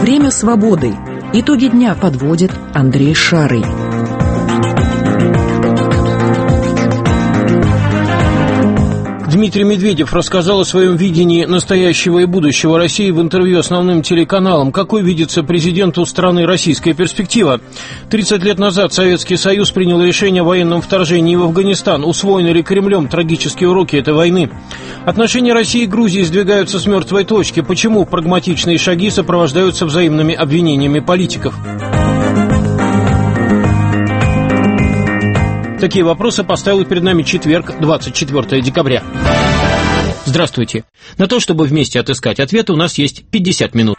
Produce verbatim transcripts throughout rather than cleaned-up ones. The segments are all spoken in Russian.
Время свободы. Итоги дня подводит Андрей Шарый. Дмитрий Медведев рассказал о своем видении настоящего и будущего России в интервью основным телеканалам. Какой видится президенту страны российская перспектива? тридцать лет назад Советский Союз принял решение о военном вторжении в Афганистан. Усвоены ли Кремлем трагические уроки этой войны? Отношения России и Грузии сдвигаются с мертвой точки. Почему прагматичные шаги сопровождаются взаимными обвинениями политиков? Такие вопросы поставил перед нами четверг, двадцать четвёртого декабря. Здравствуйте. На то, чтобы вместе отыскать ответы, у нас есть пятьдесят минут.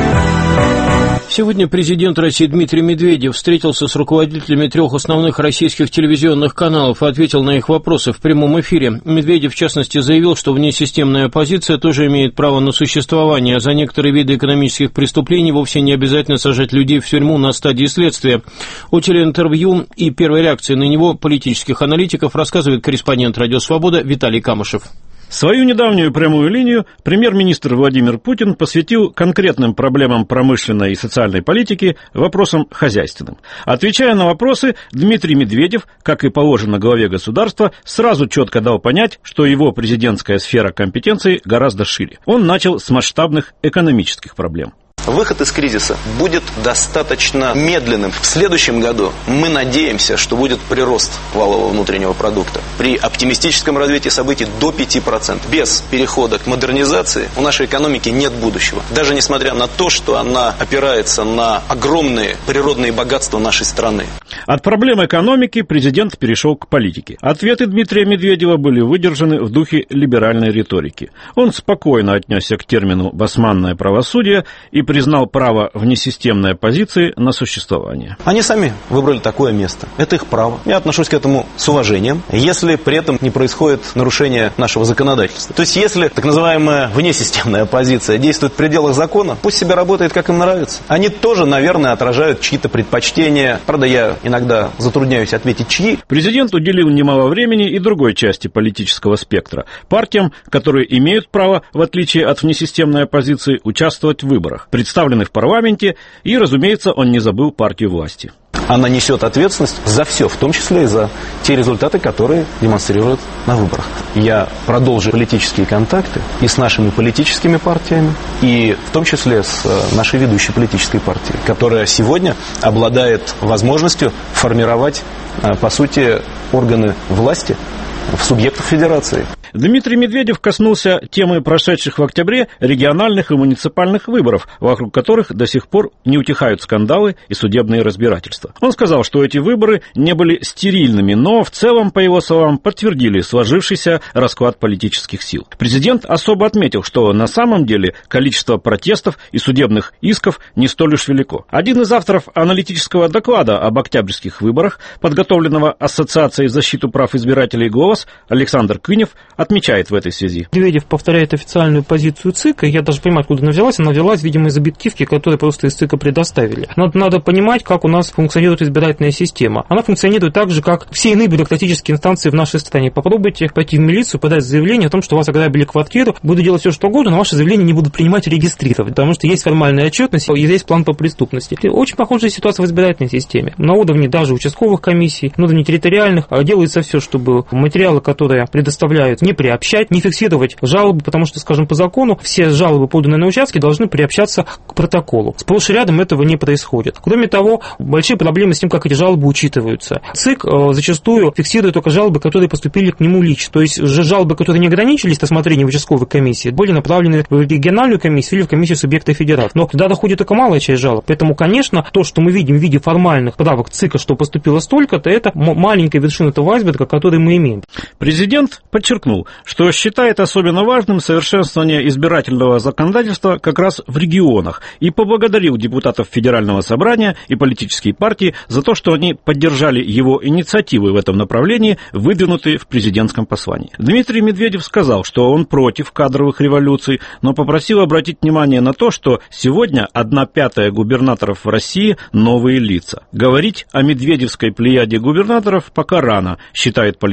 Сегодня президент России Дмитрий Медведев встретился с руководителями трех основных российских телевизионных каналов и ответил на их вопросы в прямом эфире. Медведев, в частности, заявил, что внесистемная оппозиция тоже имеет право на существование, а за некоторые виды экономических преступлений вовсе не обязательно сажать людей в тюрьму на стадии следствия. О телеинтервью и первой реакции на него политических аналитиков рассказывает корреспондент «Радио Свобода» Виталий Камышев. Свою недавнюю прямую линию премьер-министр Владимир Путин посвятил конкретным проблемам промышленной и социальной политики, вопросам хозяйственным. Отвечая на вопросы, Дмитрий Медведев, как и положено главе государства, сразу четко дал понять, что его президентская сфера компетенции гораздо шире. Он начал с масштабных экономических проблем. Выход из кризиса будет достаточно медленным. В следующем году мы надеемся, что будет прирост валового внутреннего продукта. При оптимистическом развитии событий до пяти процентов. Без перехода к модернизации у нашей экономики нет будущего. Даже несмотря на то, что она опирается на огромные природные богатства нашей страны. От проблем экономики президент перешел к политике. Ответы Дмитрия Медведева были выдержаны в духе либеральной риторики. Он спокойно отнесся к термину «басманное правосудие» и признал право внесистемной оппозиции на существование. Они сами выбрали такое место. Это их право. Я отношусь к этому с уважением, если при этом не происходит нарушение нашего законодательства. То есть, если так называемая внесистемная оппозиция действует в пределах закона, пусть себе работает, как им нравится. Они тоже, наверное, отражают чьи-то предпочтения. Правда, я иногда затрудняюсь ответить, чьи. Президент уделил немало времени и другой части политического спектра. Партиям, которые имеют право, в отличие от внесистемной оппозиции, участвовать в выборах, представлены в парламенте, и, разумеется, он не забыл партию власти. Она несет ответственность за все, в том числе и за те результаты, которые демонстрируют на выборах. Я продолжу политические контакты и с нашими политическими партиями, и в том числе с нашей ведущей политической партией, которая сегодня обладает возможностью формировать, по сути, органы власти в субъектах федерации. Дмитрий Медведев коснулся темы прошедших в октябре региональных и муниципальных выборов, вокруг которых до сих пор не утихают скандалы и судебные разбирательства. Он сказал, что эти выборы не были стерильными, но в целом, по его словам, подтвердили сложившийся расклад политических сил. Президент особо отметил, что на самом деле количество протестов и судебных исков не столь уж велико. Один из авторов аналитического доклада об октябрьских выборах, подготовленного Ассоциацией защиты прав избирателей «Голос», Александр Кынев, отмечает в этой связи. Медведев повторяет официальную позицию ЦИКа. Я даже понимаю, откуда она взялась. Она взялась, видимо, из объективки, которые просто из ЦИКа предоставили. Но надо понимать, как у нас функционирует избирательная система. Она функционирует так же, как все иные бюрократические инстанции в нашей стране. Попробуйте пойти в милицию, подать заявление о том, что у вас ограбили квартиру, буду делать все, что угодно, но ваше заявление не будут принимать и регистрировать, потому что есть формальная отчетность и есть план по преступности. Очень похожая ситуация в избирательной системе. На уровне даже участковых комиссий, на уровне территориальных делается все, чтобы материалы, которые предоставляют, не приобщать, не фиксировать жалобы, потому что, скажем, по закону все жалобы, поданные на участке, должны приобщаться к протоколу. Сплошь и рядом этого не происходит. Кроме того, большие проблемы с тем, как эти жалобы учитываются. ЦИК зачастую фиксирует только жалобы, которые поступили к нему лично. То есть жалобы, которые не ограничились рассмотрением в участковой комиссии, были направлены в региональную комиссию или в комиссию субъекта федерации. Но туда доходит только малая часть жалоб. Поэтому, конечно, то, что мы видим в виде формальных правок ЦИКа, что поступило столько-то, это маленькая вершина этого айсберга, который мы имеем. Президент подчеркнул, что считает особенно важным совершенствование избирательного законодательства как раз в регионах и поблагодарил депутатов Федерального собрания и политические партии за то, что они поддержали его инициативы в этом направлении, выдвинутые в президентском послании. Дмитрий Медведев сказал, что он против кадровых революций, но попросил обратить внимание на то, что сегодня одна пятая губернаторов в России – новые лица. Говорить о медведевской плеяде губернаторов пока рано, считает политолог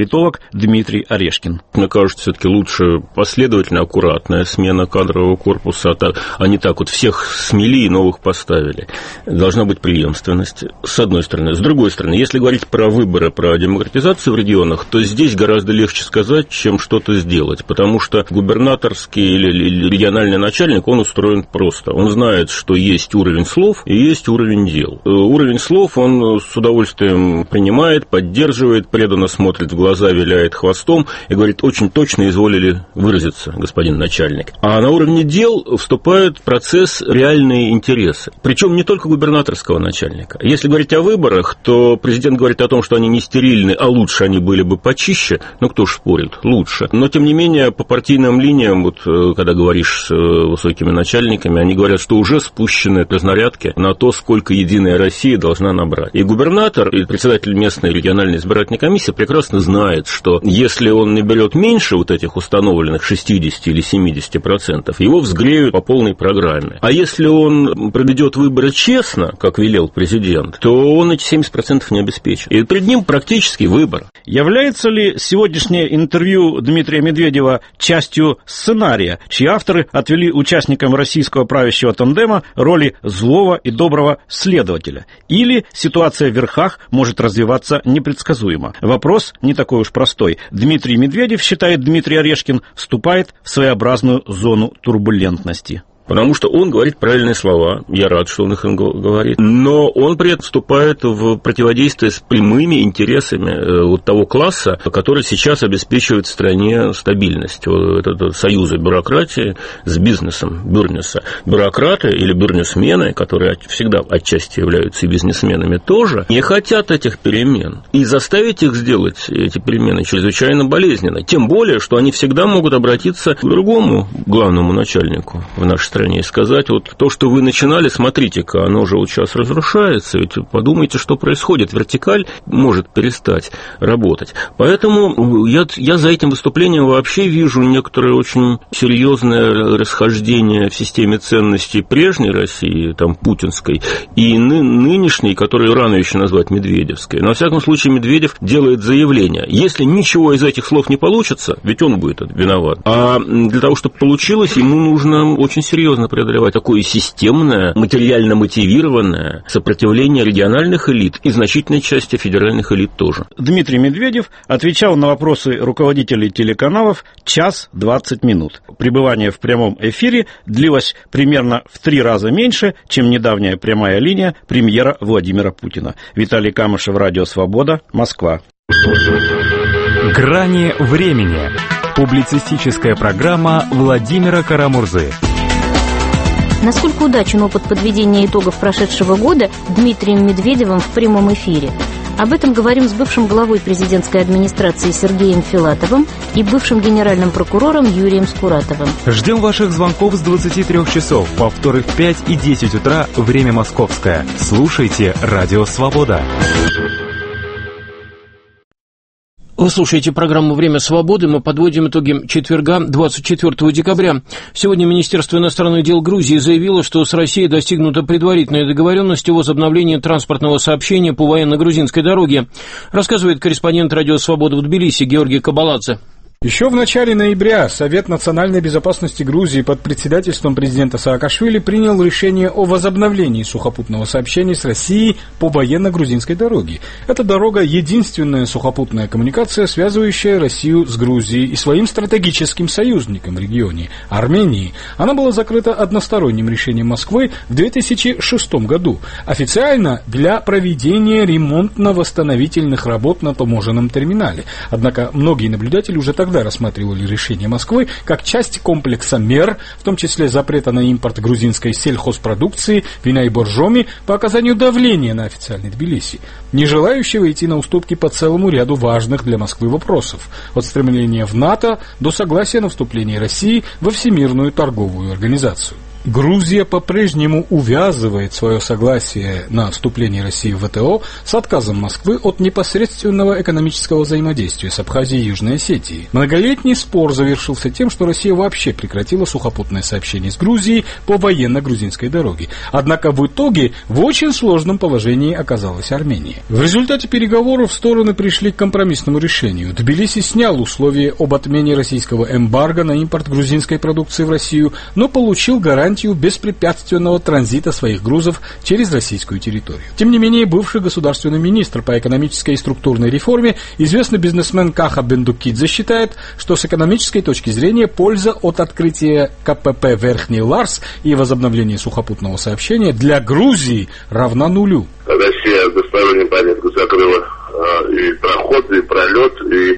Дмитрий Орешкин. Мне кажется, все-таки лучше последовательно, аккуратная смена кадрового корпуса, а не так вот всех смели и новых поставили. Должна быть преемственность, с одной стороны. С другой стороны, если говорить про выборы, про демократизацию в регионах, то здесь гораздо легче сказать, чем что-то сделать, потому что губернаторский или региональный начальник, он устроен просто. Он знает, что есть уровень слов и есть уровень дел. Уровень слов он с удовольствием принимает, поддерживает, преданно смотрит в глаза, виляет хвостом и говорит: очень точно изволили выразиться, господин начальник. А на уровне дел вступает в процесс реальные интересы. Причем не только губернаторского начальника. Если говорить о выборах, то президент говорит о том, что они не стерильны, а лучше они были бы почище. Ну, кто ж спорит, лучше. Но, тем не менее, по партийным линиям, вот когда говоришь с высокими начальниками, они говорят, что уже спущены разнарядки на то, сколько Единая Россия должна набрать. И губернатор, и председатель местной региональной избирательной комиссии прекрасно знает, что если он наберет меньше вот этих установленных шестьдесят или семьдесят процентов, его взгреют по полной программе. А если он проведет выборы честно, как велел президент, то он эти семьдесят процентов не обеспечит. И перед ним практически выбор. Является ли сегодняшнее интервью Дмитрия Медведева частью сценария, чьи авторы отвели участникам российского правящего тандема роли злого и доброго следователя? Или ситуация в верхах может развиваться непредсказуемо? Вопрос не такой уж простой. Дмитрий Медведев, считает Дмитрий Орешкин, вступает в своеобразную зону турбулентности. Потому что он говорит правильные слова, я рад, что он их говорит, но он при этом вступает в противодействие с прямыми интересами вот того класса, который сейчас обеспечивает в стране стабильность. Это союзы бюрократии с бизнесом, бюрнеса. Бюрократы или бюрнесмены, которые всегда отчасти являются и бизнесменами тоже, не хотят этих перемен. И заставить их сделать эти перемены чрезвычайно болезненно. Тем более, что они всегда могут обратиться к другому главному начальнику в нашей стране. И сказать, вот то, что вы начинали, смотрите-ка, оно уже вот сейчас разрушается, ведь подумайте, что происходит, вертикаль может перестать работать. Поэтому я, я за этим выступлением вообще вижу некоторое очень серьезное расхождение в системе ценностей прежней России, там, путинской, и ны, нынешней, которую рано еще назвать медведевской. Но, во всяком случае, Медведев делает заявление. Если ничего из этих слов не получится, ведь он будет виноват, а для того, чтобы получилось, ему нужно очень серьезно преодолевать такое системное, материально мотивированное сопротивление региональных элит и значительной части федеральных элит тоже. Дмитрий Медведев отвечал на вопросы руководителей телеканалов час двадцать минут. Пребывание в прямом эфире длилось примерно в три раза меньше, чем недавняя прямая линия премьера Владимира Путина. Виталий Камышев, Радио Свобода, Москва. Грани времени. Публицистическая программа Владимира Карамурзы. Насколько удачен опыт подведения итогов прошедшего года Дмитрием Медведевым в прямом эфире? Об этом говорим с бывшим главой президентской администрации Сергеем Филатовым и бывшим генеральным прокурором Юрием Скуратовым. Ждем ваших звонков с двадцати трёх часов, повторы в пять и десять утра, время московское. Слушайте Радио Свобода. Вы слушаете программу «Время свободы». Мы подводим итоги четверга, двадцать четвёртого декабря. Сегодня Министерство иностранных дел Грузии заявило, что с Россией достигнута предварительная договоренность о возобновлении транспортного сообщения по военно-грузинской дороге. Рассказывает корреспондент «Радио Свобода» в Тбилиси Георгий Кабаладзе. Еще в начале ноября Совет национальной безопасности Грузии под председательством президента Саакашвили принял решение о возобновлении сухопутного сообщения с Россией по военно-грузинской дороге. Эта дорога – единственная сухопутная коммуникация, связывающая Россию с Грузией и своим стратегическим союзником в регионе – Арменией. Она была закрыта односторонним решением Москвы в две тысячи шестом году, официально для проведения ремонтно-восстановительных работ на таможенном терминале. Однако многие наблюдатели уже тогда рассматривали решение Москвы как часть комплекса мер, в том числе запрета на импорт грузинской сельхозпродукции, вина и боржоми, по оказанию давления на официальный Тбилиси, не желающего идти на уступки по целому ряду важных для Москвы вопросов, от стремления в НАТО до согласия на вступление России во Всемирную торговую организацию. Грузия по-прежнему увязывает свое согласие на вступление России в ВТО с отказом Москвы от непосредственного экономического взаимодействия с Абхазией и Южной Осетией. Многолетний спор завершился тем, что Россия вообще прекратила сухопутное сообщение с Грузией по военно-грузинской дороге. Однако в итоге в очень сложном положении оказалась Армения. В результате переговоров стороны пришли к компромиссному решению. Тбилиси снял условия об отмене российского эмбарго на импорт грузинской продукции в Россию, но получил гарантию беспрепятственного транзита своих грузов через российскую территорию. Тем не менее, бывший государственный министр по экономической и структурной реформе, известный бизнесмен Каха Бендукидзе, считает, что с экономической точки зрения польза от открытия КПП Верхний Ларс и возобновления сухопутного сообщения для Грузии равна нулю. Россия в двустороннем порядке закрыла и проход, и пролет, и, и,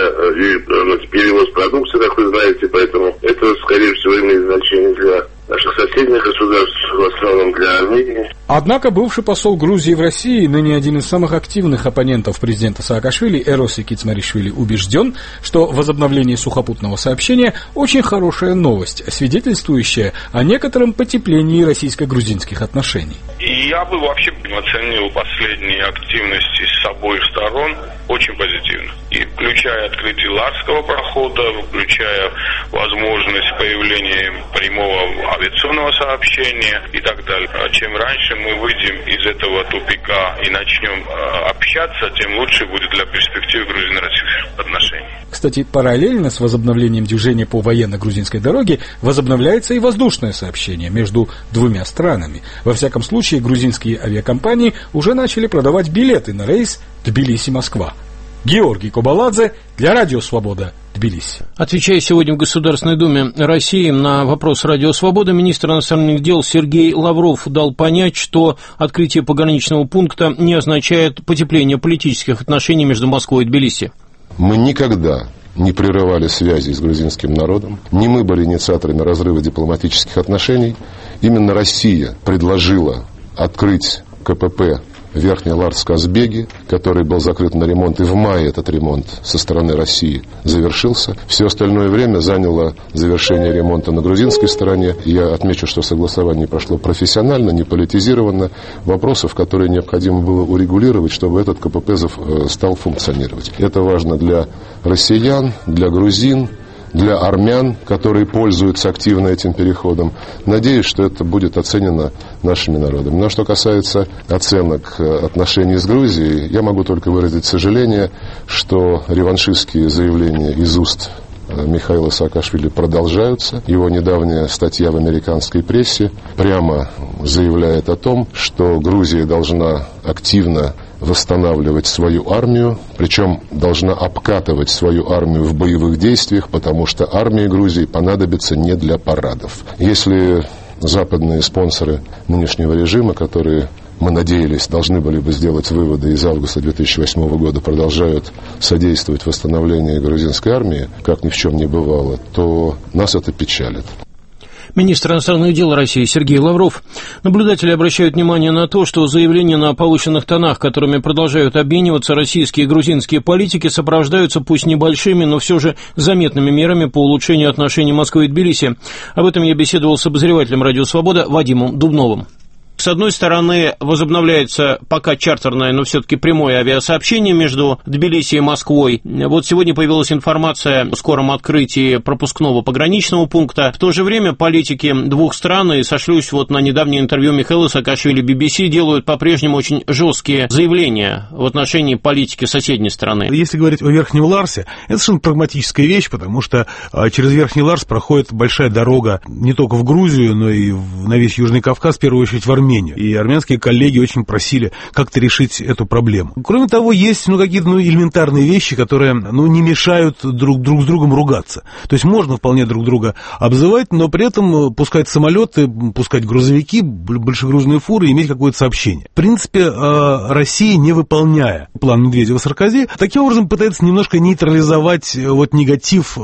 и ну, перевоз продукции, как вы знаете, поэтому это, скорее всего, имеет значение для наших соседних государств, в основном для Армении. Однако бывший посол Грузии в России, ныне один из самых активных оппонентов президента Саакашвили, Эроси Кицмаришвили, убежден, что возобновление сухопутного сообщения очень хорошая новость, свидетельствующая о некотором потеплении российско-грузинских отношений. И я бы вообще оценил последние активности с обоих сторон очень позитивно. И включая открытие Ларского прохода, включая возможность появления прямого авиационного сообщения и так далее. Чем раньше мы выйдем из этого тупика и начнем общаться, тем лучше будет для перспективы грузино-российских отношений. Кстати, параллельно с возобновлением движения по военно-грузинской дороге возобновляется и воздушное сообщение между двумя странами. Во всяком случае, грузинские авиакомпании уже начали продавать билеты на рейс Тбилиси-Москва. Георгий Кобаладзе для Радио Свобода, Тбилиси. Отвечая сегодня в Государственной Думе России на вопрос Радио Свобода, министр иностранных дел Сергей Лавров дал понять, что открытие пограничного пункта не означает потепление политических отношений между Москвой и Тбилиси. Мы никогда не прерывали связи с грузинским народом, не мы были инициаторами разрыва дипломатических отношений. Именно Россия предложила открыть КПП Верхний Ларс-Казбеги, который был закрыт на ремонт, и в мае этот ремонт со стороны России завершился. Все остальное время заняло завершение ремонта на грузинской стороне. Я отмечу, что согласование прошло профессионально, не политизированно. Вопросов, которые необходимо было урегулировать, чтобы этот КПП стал функционировать. Это важно для россиян, для грузин, для армян, которые пользуются активно этим переходом. Надеюсь, что это будет оценено нашими народами. Но что касается оценок отношений с Грузией, я могу только выразить сожаление, что реваншистские заявления из уст Михаила Саакашвили продолжаются. Его недавняя статья в американской прессе прямо заявляет о том, что Грузия должна активно восстанавливать свою армию, причем должна обкатывать свою армию в боевых действиях, потому что армии Грузии понадобится не для парадов. Если западные спонсоры нынешнего режима, которые, мы надеялись, должны были бы сделать выводы из августа две тысячи восьмого года, продолжают содействовать восстановлению грузинской армии, как ни в чем не бывало, то нас это печалит. Министр иностранных дел России Сергей Лавров. Наблюдатели обращают внимание на то, что заявления на повышенных тонах, которыми продолжают обмениваться российские и грузинские политики, сопровождаются пусть небольшими, но все же заметными мерами по улучшению отношений Москвы и Тбилиси. Об этом я беседовал с обозревателем «Радио Свобода» Вадимом Дубновым. С одной стороны, возобновляется пока чартерное, но все-таки прямое авиасообщение между Тбилиси и Москвой. Вот сегодня появилась информация о скором открытии пропускного пограничного пункта. В то же время политики двух стран, и сошлюсь вот на недавнее интервью Михаила Саакашвили би би си, делают по-прежнему очень жесткие заявления в отношении политики соседней страны. Если говорить о Верхнем Ларсе, это совершенно прагматическая вещь, потому что через Верхний Ларс проходит большая дорога не только в Грузию, но и на весь Южный Кавказ, в первую очередь в Армению. И армянские коллеги очень просили как-то решить эту проблему. Кроме того, есть ну, какие-то ну, элементарные вещи, которые ну, не мешают друг, друг с другом ругаться. То есть можно вполне друг друга обзывать, но при этом пускать самолеты, пускать грузовики, большегрузные фуры и иметь какое-то сообщение. В принципе, Россия, не выполняя план Медведева-Саркози, таким образом пытается немножко нейтрализовать вот, негатив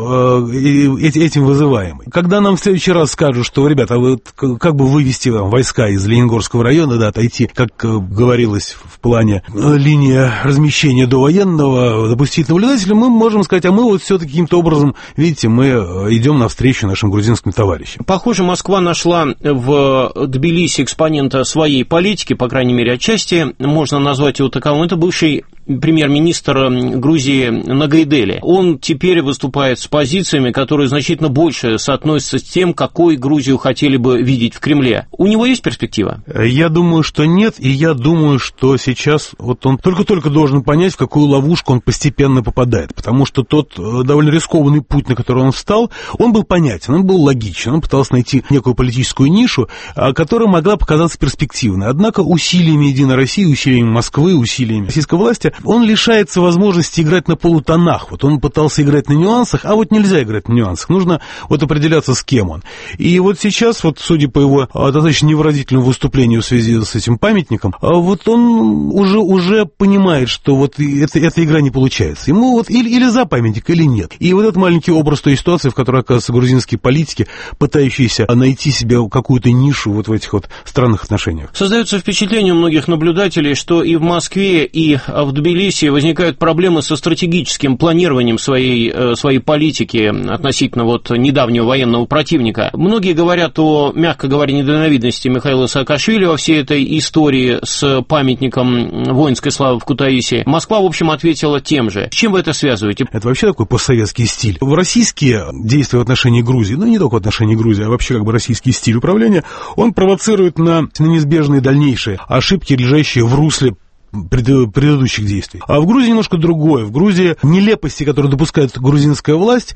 этим вызываемый. Когда нам в следующий раз скажут, что, ребята, а вот как бы вывести войска из Ленингорска Приморского района, да, отойти, как говорилось в плане линии размещения довоенного, допустить наблюдателя, мы можем сказать, а мы вот все-таки каким-то образом, видите, мы идем навстречу нашим грузинским товарищам. Похоже, Москва нашла в Тбилиси экспонента своей политики, по крайней мере, отчасти, можно назвать его таковым. Это бывший премьер-министр Грузии Нагайдели. Он теперь выступает с позициями, которые значительно больше соотносятся с тем, какой Грузию хотели бы видеть в Кремле. У него есть перспектива? Я думаю, что нет, и я думаю, что сейчас вот он только-только должен понять, в какую ловушку он постепенно попадает, потому что тот довольно рискованный путь, на который он встал, он был понятен, он был логичен, он пытался найти некую политическую нишу, которая могла показаться перспективной. Однако усилиями Единой России, усилиями Москвы, усилиями российской власти он лишается возможности играть на полутонах. Вот он пытался играть на нюансах, а вот нельзя играть на нюансах. Нужно вот определяться, с кем он. И вот сейчас, вот судя по его достаточно невыразительному выступлению в связи с этим памятником, вот он уже, уже понимает, что вот это, эта игра не получается. Ему вот или, или за памятник, или нет. И вот этот маленький образ той ситуации, в которой оказываются грузинские политики, пытающиеся найти себе какую-то нишу вот в этих вот странных отношениях. Создается впечатление у многих наблюдателей, что и в Москве, и в Тбилиси возникают проблемы со стратегическим планированием своей, своей политики относительно вот недавнего военного противника. Многие говорят о, мягко говоря, недальновидности Михаила Саакашвили во всей этой истории с памятником воинской славы в Кутаиси. Москва, в общем, ответила тем же. С чем вы это связываете? Это вообще такой постсоветский стиль. В российские действия в отношении Грузии, ну не только в отношении Грузии, а вообще как бы российский стиль управления, он провоцирует на, на неизбежные дальнейшие ошибки, лежащие в русле предыдущих действий. А в Грузии немножко другое. В Грузии нелепости, которые допускает грузинская власть,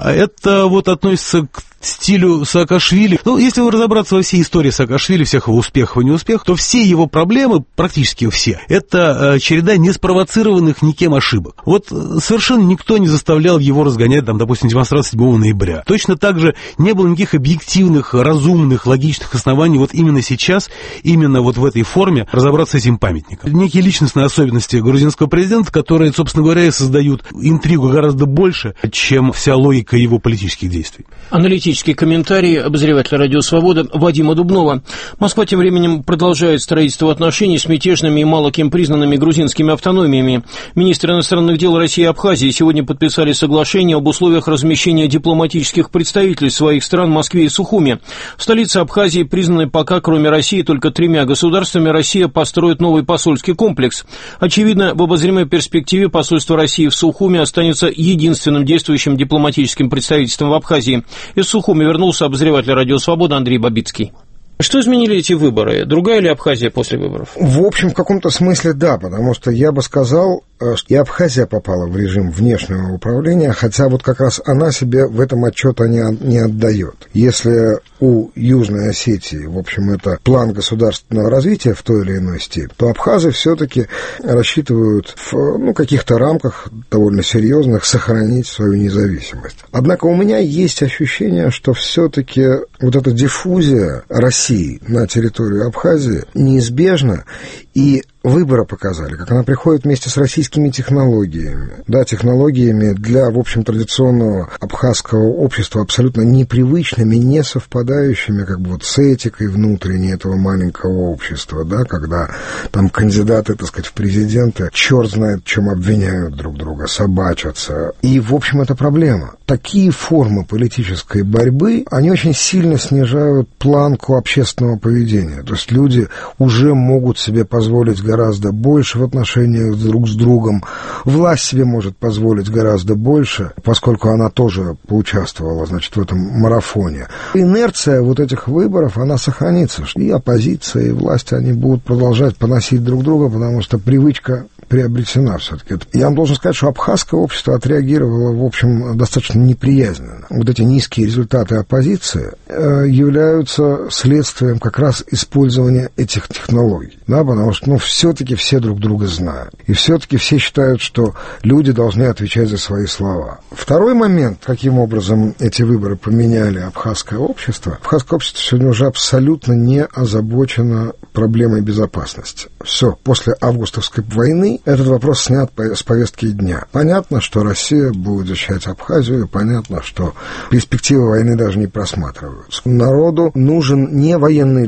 это вот относится к стилю Саакашвили. Ну, если вы разобраться во всей истории Саакашвили, всех его успехов и неуспехов, то все его проблемы, практически все, это череда неспровоцированных никем ошибок. Вот совершенно никто не заставлял его разгонять, там, допустим, демонстрацию седьмого ноября. Точно так же не было никаких объективных, разумных, логичных оснований вот именно сейчас, именно вот в этой форме разобраться с этим памятником. Некие личностные особенности грузинского президента, которые, собственно говоря, и создают интригу гораздо больше, чем вся логика его политических действий. Аналитический комментарий обозревателя «Радио Свобода» Вадима Дубнова. Москва тем временем продолжает строительство отношений с мятежными и мало кем признанными грузинскими автономиями. Министры иностранных дел России и Абхазии сегодня подписали соглашение об условиях размещения дипломатических представительств своих стран в Москве и Сухуми. В столице Абхазии признаны пока, кроме России, только тремя государствами. Россия построит новый посольский комплекс. Очевидно, в обозримой перспективе посольство России в Сухуми останется единственным действующим дипломатическим представительством в Абхазии. Из Сухуми вернулся обозреватель «Радио Свобода» Андрей Бабицкий. Что изменили эти выборы? Другая ли Абхазия после выборов? В общем, в каком-то смысле да, потому что я бы сказал, что и Абхазия попала в режим внешнего управления, хотя вот как раз она себе в этом отчета не, не отдает. Если у Южной Осетии, в общем, это план государственного развития в той или иной степени, то абхазы все-таки рассчитывают в ну, каких-то рамках довольно серьезных сохранить свою независимость. Однако у меня есть ощущение, что все-таки вот эта диффузия России на территорию Абхазии неизбежна, и выборы показали, как она приходит вместе с российскими технологиями, да, технологиями для, в общем, традиционного абхазского общества абсолютно непривычными, не совпадающими как бы вот с этикой внутренней этого маленького общества, да, когда там кандидаты, так сказать, в президенты, черт знает, в чем обвиняют друг друга, собачатся. И, в общем, это проблема. Такие формы политической борьбы, они очень сильно снижают планку общественного поведения. То есть люди уже могут себе позволить гораздо больше в отношениях друг с другом. Власть себе может позволить гораздо больше, поскольку она тоже поучаствовала, значит, в этом марафоне. Инерция вот этих выборов, она сохранится. И оппозиция, и власть, они будут продолжать поносить друг друга, потому что привычка приобретена все-таки. Я вам должен сказать, что абхазское общество отреагировало, в общем, достаточно неприязненно. Вот эти низкие результаты оппозиции э, являются следствием как раз использования этих технологий, да, потому что, ну, все-таки все друг друга знают. И все-таки все считают, что люди должны отвечать за свои слова. Второй момент, каким образом эти выборы поменяли абхазское общество. Абхазское общество сегодня уже абсолютно не озабочено проблемой безопасности. Все, после августовской войны этот вопрос снят с повестки дня. Понятно, что Россия будет защищать Абхазию, понятно, что перспективы войны даже не просматриваются. Народу нужен не военный лидер.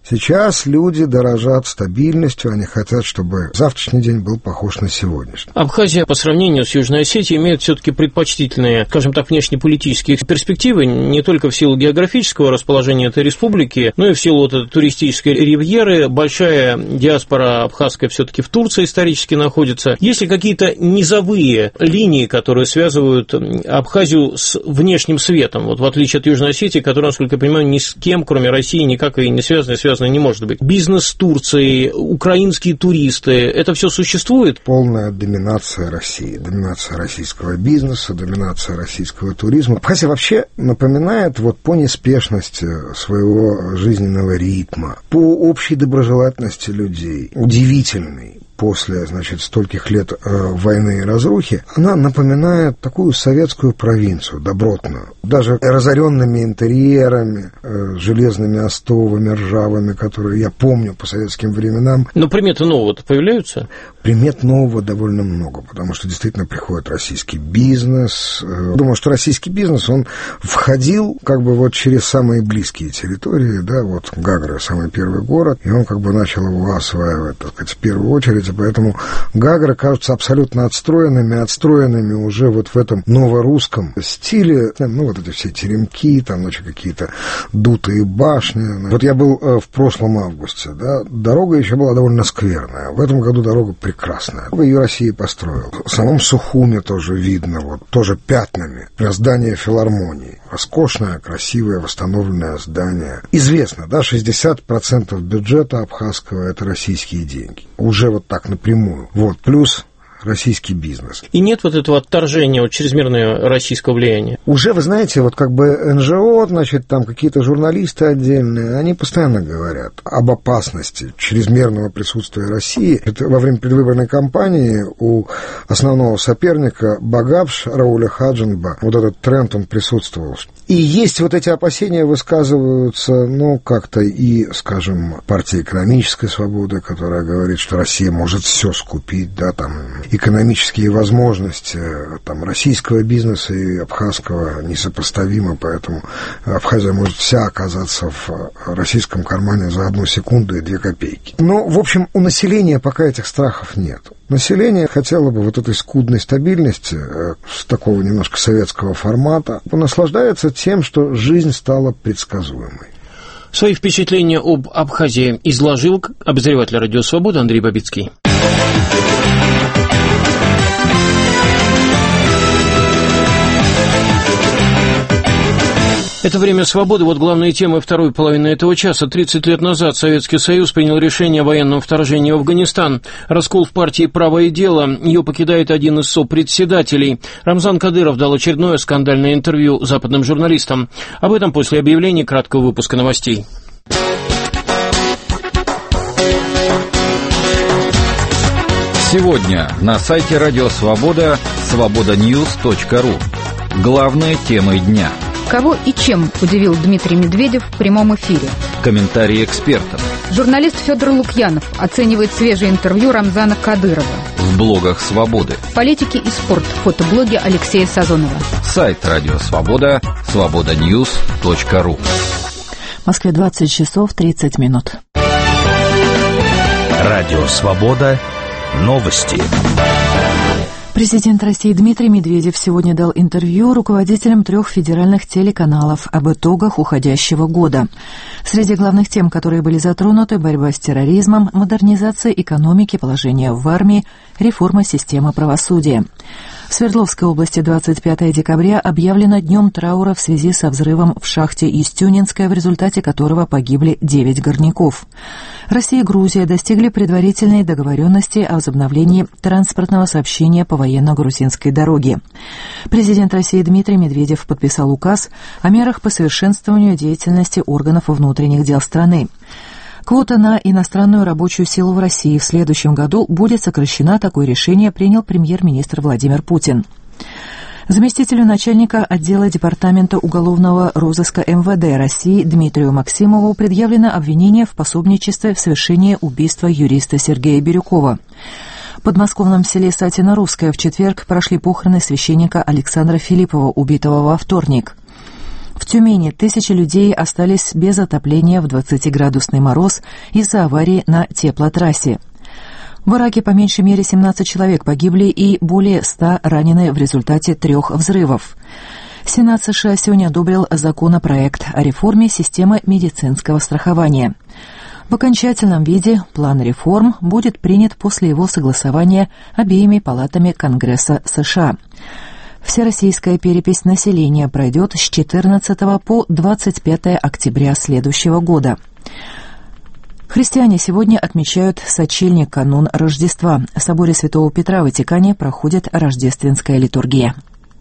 Сейчас люди дорожат стабильностью, они хотят, чтобы завтрашний день был похож на сегодняшний. Абхазия по сравнению с Южной Осетией имеет все-таки предпочтительные, скажем так, внешнеполитические перспективы, не только в силу географического расположения этой республики, но и в силу вот этой туристической ривьеры. Большая диаспора абхазская все-таки в Турции исторически находится. Есть ли какие-то низовые линии, которые связывают Абхазию с внешним светом, вот в отличие от Южной Осетии, которая, насколько я понимаю, ни с кем, кроме России, никак и не связана, связана не может быть. Бизнес с Турцией, украинские туристы, это все существует? Полная доминация России, доминация российского бизнеса, доминация российского туризма. Абхазия вообще напоминает вот по неспешности своего жизненного ритма, по общей доброжелательности людей, удивительной. После, значит, стольких лет э, войны и разрухи, она напоминает такую советскую провинцию, добротную. Даже разоренными интерьерами, э, железными остовами, ржавыми, которые я помню по советским временам. Но приметы нового-то появляются? Примет нового довольно много, потому что действительно приходит российский бизнес. Э, думаю, что российский бизнес, он входил как бы вот через самые близкие территории, да, вот Гагра, самый первый город, и он как бы начал его осваивать, так сказать, в первую очередь. Поэтому Гагры кажутся абсолютно отстроенными, отстроенными уже вот в этом новорусском стиле. Ну, вот эти все теремки, там, значит, какие-то дутые башни. Вот я был в прошлом августе, да, дорога еще была довольно скверная. В этом году дорога прекрасная. Ее Россия построила. В самом Сухуме тоже видно, вот, тоже пятнами. Здание филармонии. Роскошное, красивое, восстановленное здание. Известно, да, шестьдесят процентов бюджета абхазского – это российские деньги. Уже вот так напрямую. Вот, плюс российский бизнес. И нет вот этого отторжения от чрезмерного российского влияния? Уже, вы знаете, вот как бы эн жэ о, значит, там какие-то журналисты отдельные, они постоянно говорят об опасности чрезмерного присутствия России. Это во время предвыборной кампании у основного соперника Багапш Рауля Хаджинба вот этот тренд, он присутствовал. И есть вот эти опасения, высказываются, ну, как-то и, скажем, партия экономической свободы, которая говорит, что Россия может все скупить, да, там, экономические возможности там, российского бизнеса и абхазского несопоставимы, поэтому Абхазия может вся оказаться в российском кармане за одну секунду и две копейки. Но, в общем, у населения пока этих страхов нет. Население хотело бы вот этой скудной стабильности, с такого немножко советского формата, наслаждается тем, что жизнь стала предсказуемой. Свои впечатления об Абхазии изложил обозреватель «Радио Свобода» Андрей Бабицкий. Это «Время свободы». Вот главные темы второй половины этого часа. тридцать лет назад Советский Союз принял решение о военном вторжении в Афганистан. Раскол в партии «Право и дело». Ее покидает один из сопредседателей. Рамзан Кадыров дал очередное скандальное интервью западным журналистам. Об этом после объявления краткого выпуска новостей. Сегодня на сайте «Радио Свобода» свобода ньюс точка ру. Главные темы дня. Кого и чем удивил Дмитрий Медведев в прямом эфире? Комментарии экспертов. Журналист Федор Лукьянов оценивает свежее интервью Рамзана Кадырова. В блогах «Свободы». Политики и спорт. Фотоблоги Алексея Сазонова. Сайт «Радио Свобода» свобода ньюс точка ру. В Москве двадцать часов тридцать минут. Радио «Свобода». Новости. Президент России Дмитрий Медведев сегодня дал интервью руководителям трех федеральных телеканалов об итогах уходящего года. Среди главных тем, которые были затронуты, борьба с терроризмом, модернизация экономики, положение в армии, реформа системы правосудия. В Свердловской области двадцать пятого декабря объявлено днем траура в связи со взрывом в шахте Истюнинская, в результате которого погибли девять горняков. Россия и Грузия достигли предварительной договоренности о возобновлении транспортного сообщения по военно-грузинской дороге. Президент России Дмитрий Медведев подписал указ о мерах по совершенствованию деятельности органов внутренних дел страны. Квота на иностранную рабочую силу в России в следующем году будет сокращена. Такое решение принял премьер-министр Владимир Путин. Заместителю начальника отдела Департамента уголовного розыска эм вэ дэ России Дмитрию Максимову предъявлено обвинение в пособничестве в совершении убийства юриста Сергея Бирюкова. В подмосковном селе Сатино-Русское в четверг прошли похороны священника Александра Филиппова, убитого во вторник. В В Тюмени тысячи людей остались без отопления в двадцатиградусный мороз из-за аварии на теплотрассе. В Ираке по меньшей мере семнадцать человек погибли и более ста ранены в результате трех взрывов. Сенат США сегодня одобрил законопроект о реформе системы медицинского страхования. В окончательном виде план реформ будет принят после его согласования обеими палатами Конгресса США. Всероссийская перепись населения пройдет с четырнадцатого по двадцать пятое октября следующего года. Христиане сегодня отмечают сочельник, канун Рождества. В соборе Святого Петра в Ватикане проходит рождественская литургия.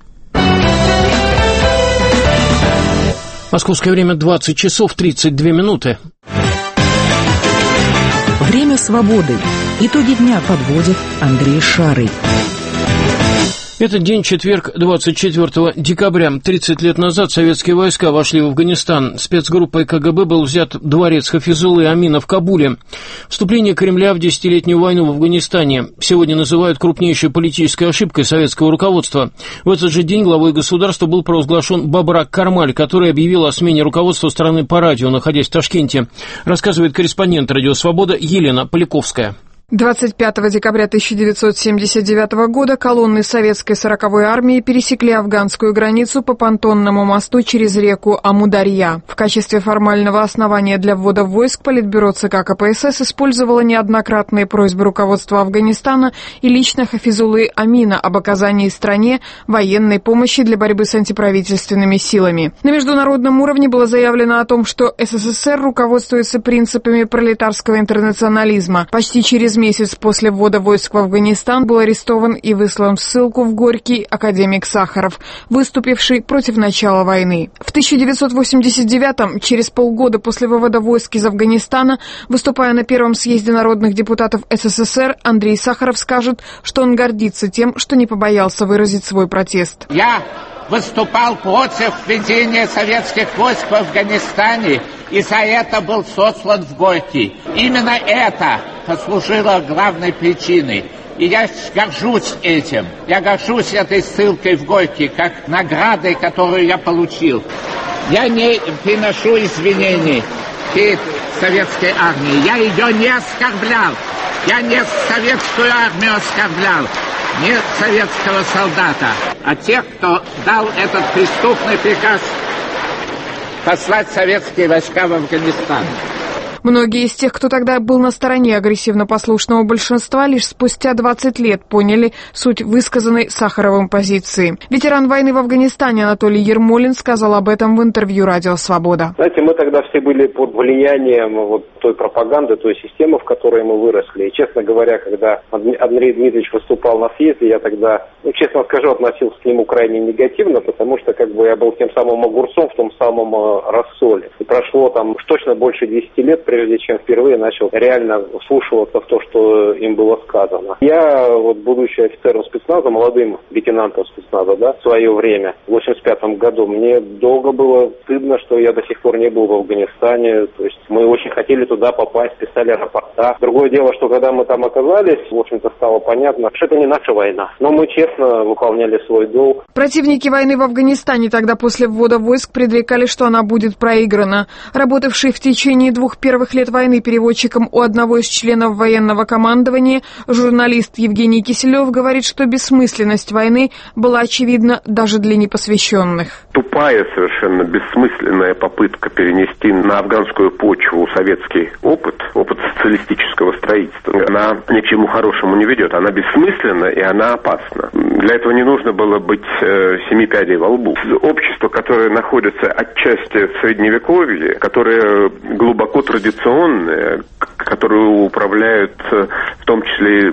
Московское время двадцать часов тридцать две минуты. Время свободы. Итоги дня подводит Андрей Шарый. Этот день, четверг, двадцать четвёртого декабря. тридцать лет назад советские войска вошли в Афганистан. Спецгруппой КГБ был взят дворец Хафизуллы Амина в Кабуле. Вступление Кремля в десятилетнюю войну в Афганистане сегодня называют крупнейшей политической ошибкой советского руководства. В этот же день главой государства был провозглашен Бабрак Кармаль, который объявил о смене руководства страны по радио, находясь в Ташкенте. Рассказывает корреспондент «Радио Свобода» Елена Поляковская. двадцать пятого декабря тысяча девятьсот семьдесят девятого года колонны советской сороковой армии пересекли афганскую границу по понтонному мосту через реку Амударья. В качестве формального основания для ввода войск Политбюро ЦК КПСС использовало неоднократные просьбы руководства Афганистана и лично Хафизуллы Амина об оказании стране военной помощи для борьбы с антиправительственными силами. На международном уровне было заявлено о том, что СССР руководствуется принципами пролетарского интернационализма. Почти через месяц после ввода войск в Афганистан был арестован и выслан в ссылку в Горький академик Сахаров, выступивший против начала войны. В тысяча девятьсот восемьдесят девятом, через полгода после вывода войск из Афганистана, выступая на первом съезде народных депутатов СССР, Андрей Сахаров скажет, что он гордится тем, что не побоялся выразить свой протест. Я выступал против введения советских войск в Афганистане и за это был сослан в Горький. Именно это послужило главной причиной. И я горжусь этим. Я горжусь этой ссылкой в Горький, как наградой, которую я получил. Я не приношу извинений перед советской армией. Я ее не оскорблял. Я не советскую армию оскорблял. Не советского солдата, а тех, кто дал этот преступный приказ послать советские войска в Афганистан. Многие из тех, кто тогда был на стороне агрессивно-послушного большинства, лишь спустя двадцать лет поняли суть высказанной Сахаровым позиции. Ветеран войны в Афганистане Анатолий Ермолин сказал об этом в интервью «Радио Свобода». Знаете, мы тогда все были под влиянием вот той пропаганды, той системы, в которой мы выросли. И, честно говоря, когда Андрей Дмитриевич выступал на съезде, я тогда, ну, честно скажу, относился к нему крайне негативно, потому что как бы я был тем самым огурцом в том самом э, рассоле. И прошло там уж точно больше десяти лет, прежде чем впервые начал реально вслушиваться в то, что им было сказано. Я, вот, будучи офицером спецназа, молодым лейтенантом спецназа, да, в свое время, в восемьдесят пятом году, мне долго было стыдно, что я до сих пор не был в Афганистане. То есть мы очень хотели туда попасть, писали рапорта. Другое дело, что когда мы там оказались, в общем-то стало понятно, что это не наша война. Но мы честно выполняли свой долг. Противники войны в Афганистане тогда после ввода войск предрекали, что она будет проиграна. Работавший в течение двух первых лет войны переводчиком у одного из членов военного командования, журналист Евгений Киселев говорит, что бессмысленность войны была очевидна даже для непосвященных. Тупая, совершенно бессмысленная попытка перенести на афганскую почву советский опыт, опыт социалистического строительства, она ни к чему хорошему не ведет. Она бессмысленна и она опасна. Для этого не нужно было быть э, семи пядей во лбу. Общество, которое находится отчасти в Средневековье, которое глубоко традиционное, которые управляют в том числе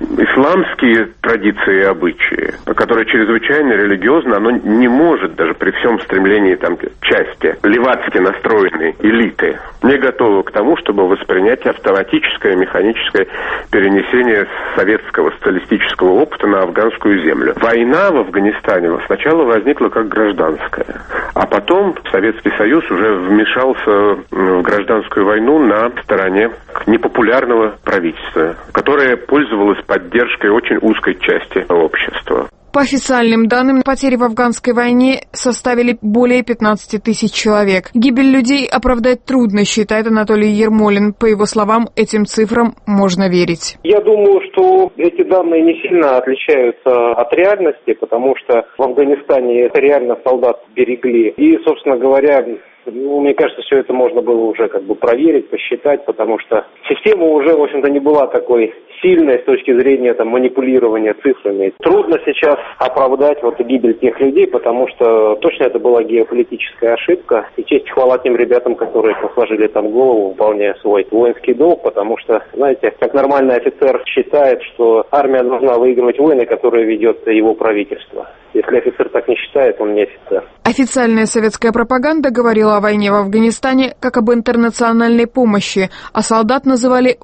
исламские традиции и обычаи, которые чрезвычайно религиозны, оно не может даже при всем стремлении там части левацки настроенной элиты не готово к тому, чтобы воспринять автоматическое механическое перенесение советского социалистического опыта на афганскую землю. Война в Афганистане сначала возникла как гражданская, а потом Советский Союз уже вмешался в гражданскую войну на стороне непопулярного правительства, которое пользовалось поддержкой очень узкой части общества. По официальным данным, потери в афганской войне составили более пятнадцать тысяч человек. Гибель людей оправдать трудно, считает Анатолий Ермолин. По его словам, этим цифрам можно верить. Я думаю, что эти данные не сильно отличаются от реальности, потому что в Афганистане реально солдат берегли. И, собственно говоря, ну, мне кажется, все это можно было уже как бы проверить, посчитать, потому что система уже, в общем-то, не была такой сильной с точки зрения там, манипулирования цифрами. Трудно сейчас оправдать вот гибель тех людей, потому что точно это была геополитическая ошибка. И честь и хвала тем ребятам, которые сложили там голову, выполняя свой воинский долг, потому что, знаете, как нормальный офицер считает, что армия должна выигрывать войны, которые ведет его правительство. Если офицер так не считает, он не офицер. Официальная советская пропаганда говорила о войне в Афганистане как об интернациональной помощи, а солдат называли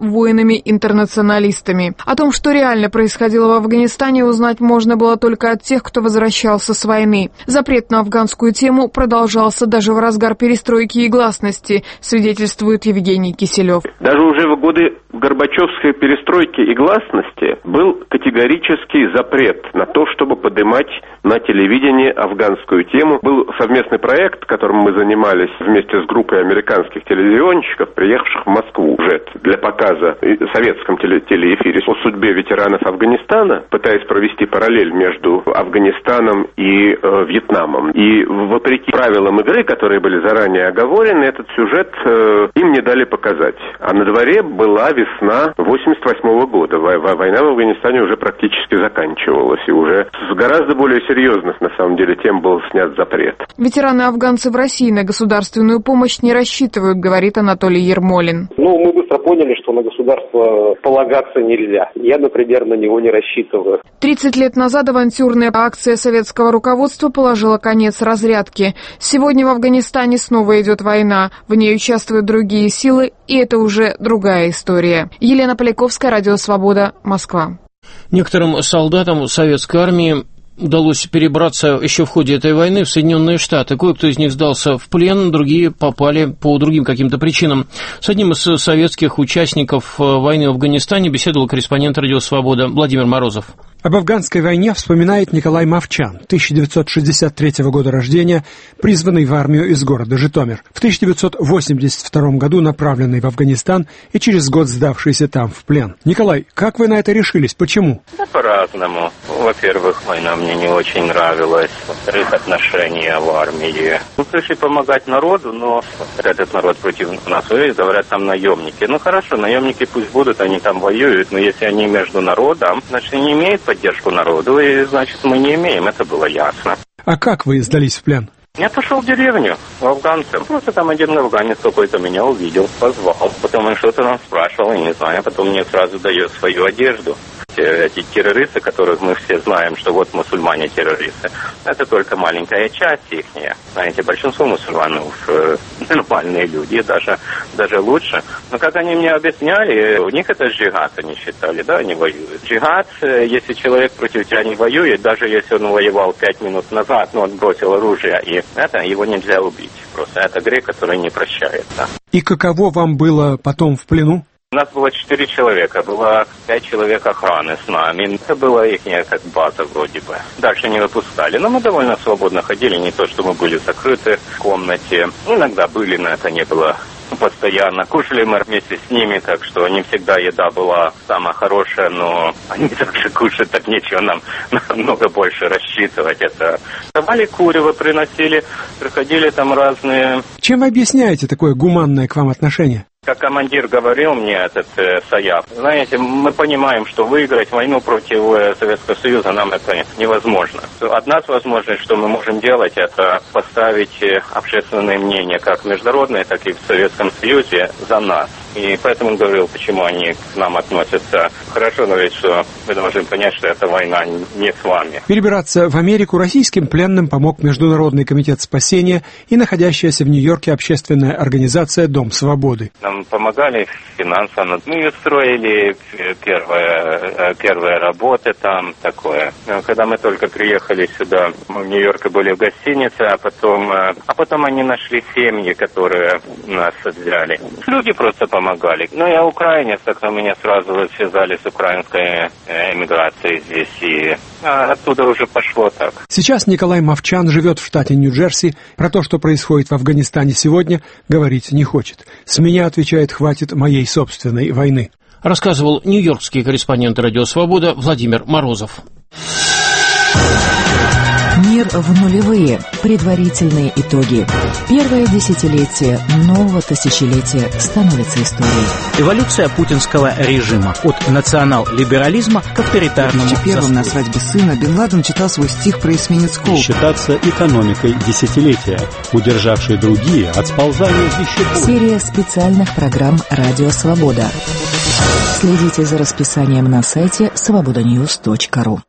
воинами-интернационалистами. О том, что реально происходило в Афганистане, узнать можно было только от тех, кто возвращался с войны. Запрет на афганскую тему продолжался даже в разгар перестройки и гласности, свидетельствует Евгений Киселев. Даже уже в годы Горбачевской перестройки и гласности был категорический запрет на то, чтобы поднимать на телевидении афганскую тему. Был совместный проект, которым мы занимались вместе с группой американских телевизионщиков, приехавших в Москву уже для показа в советском теле телеэфире о судьбе ветеранов Афганистана, пытаясь провести параллель между Афганистаном и э, Вьетнамом. И вопреки правилам игры, которые были заранее оговорены, этот сюжет э, им не дали показать. А на дворе была весна восемьдесят восьмого года. Война в Афганистане уже практически заканчивалась, и уже с гораздо более серьезных, на самом деле, тем был снят запрет. Ветераны-афганцы в России на государственную помощь не рассчитывают, говорит Анатолий Ермолин. Ну, мы быстро поняли, что на государство полагаться нельзя. Я, например, на него не рассчитываю. тридцать лет назад авантюрная акция советского руководства положила конец разрядке. Сегодня в Афганистане снова идет война. В ней участвуют другие силы, и это уже другая история. Елена Поляковская, Радио Свобода, Москва. Некоторым солдатам советской армии удалось перебраться еще в ходе этой войны в Соединенные Штаты. Кое-кто из них сдался в плен, другие попали по другим каким-то причинам. С одним из советских участников войны в Афганистане беседовал корреспондент «Радио Свобода» Владимир Морозов. Об афганской войне вспоминает Николай Мовчан, тысяча девятьсот шестьдесят третьего года рождения, призванный в армию из города Житомир. В тысяча девятьсот восемьдесят втором году направленный в Афганистан и через год сдавшийся там в плен. Николай, как вы на это решились? Почему? Да по-разному. Во-первых, война мне не очень нравилась. Во-вторых, отношения в армии. Мы пришли помогать народу, но этот народ против нас воюет, говорят, там наемники. Ну хорошо, наемники пусть будут, они там воюют, но если они между народом, значит, они не имеют поддержку народу, и, значит, мы не имеем, это было ясно. А как вы сдались в плен? Я пошел в деревню, в афганцев. Просто там один афганец какой-то меня увидел, позвал. Потом он что-то нам спрашивал, я не знаю, а потом мне сразу дает свою одежду. Эти террористы, которых мы все знаем, что вот мусульмане террористы, это только маленькая часть их. Знаете, большинство мусульманов э, нормальные люди, даже, даже лучше. Но как они мне объясняли, у них это джихад, они считали, да, они воюют. Джихад, э, если человек против тебя не воюет, даже если он воевал пять минут назад, но он бросил оружие, и это его нельзя убить. Просто это грех, который не прощается. И каково вам было потом в плену? У нас было четыре человека, было пять человек охраны с нами. Это была их как база вроде бы. Дальше не выпускали, но мы довольно свободно ходили, не то, что мы были закрыты в комнате. Иногда были, но это не было постоянно. Кушали мы вместе с ними, так что не всегда еда была самая хорошая, но они также кушают, так нечего нам намного больше рассчитывать. Это давали курево, приносили, приходили там разные. Чем вы объясняете такое гуманное к вам отношение? Как командир говорил мне, этот э, Саяп, знаете, мы понимаем, что выиграть войну против э, Советского Союза нам это невозможно. Одна возможность, что мы можем делать, это поставить э, общественное мнение, как международное, так и в Советском Союзе, за нас. И поэтому он говорил, почему они к нам относятся хорошо, но ведь что мы должны понять, что эта война не с вами. Перебираться в Америку российским пленным помог Международный комитет спасения и находящаяся в Нью-Йорке общественная организация «Дом свободы». Нам нам помогали финансово. Мы устроили первые, первые работы там, такое. Когда мы только приехали сюда, мы в Нью-Йорке были в гостинице, а потом, а потом они нашли семьи, которые нас взяли. Люди просто помогали. Ну, я украинец, так что меня сразу связали с украинской эмиграцией здесь, и оттуда уже пошло так. Сейчас Николай Мовчан живет в штате Нью-Джерси. Про то, что происходит в Афганистане сегодня, говорить не хочет. С меня, отвечает, хватит моей собственной войны. Рассказывал нью-йоркский корреспондент «Радио Свобода» Владимир Морозов. Мир в нулевые. Предварительные итоги. Первое десятилетие нового тысячелетия становится историей. Эволюция путинского режима от национал-либерализма к авторитарному заслужению. Первым на свадьбе сына Бен Ладен читал свой стих про эсминец Коуп. Считаться экономикой десятилетия, удержавшей другие от сползания в еще более. Серия специальных программ «Радио Свобода». Следите за расписанием на сайте свобода ньюс точка ру.